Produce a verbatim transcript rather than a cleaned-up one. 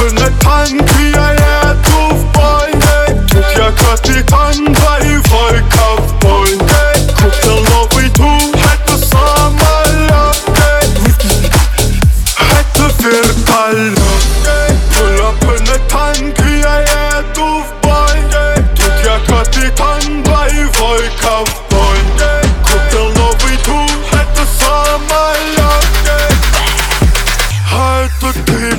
up in the tank, я є ковбой. Тут я капітан, бойовой ковбой. Купил новый тур, это самолет, это вертолет. Pull up in the tank, я еду в бой. Тут я капитан, боевой ковбой. Купил новый тур, это самолет, а это ты.